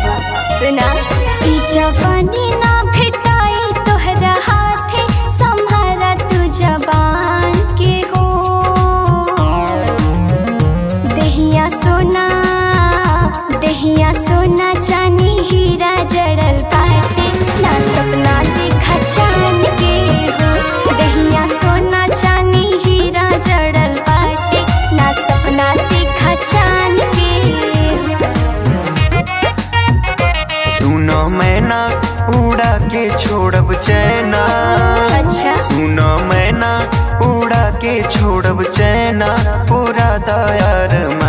बाबा सुना ई जवानी ना भेटाई तोहरा हाथे संभारा तू जबान के हो देहिया सोना चानी हीरा जड़ल बाटे ना सपना देखा चान के हो देहिया सोना चानी हीरा जड़ल बाटे ना सपना देखा चान के सुनो मैना उड़ा के छोड़ब चैना अच्छा सुनो मैना उड़ा के छोड़ब चैना पूरा दयार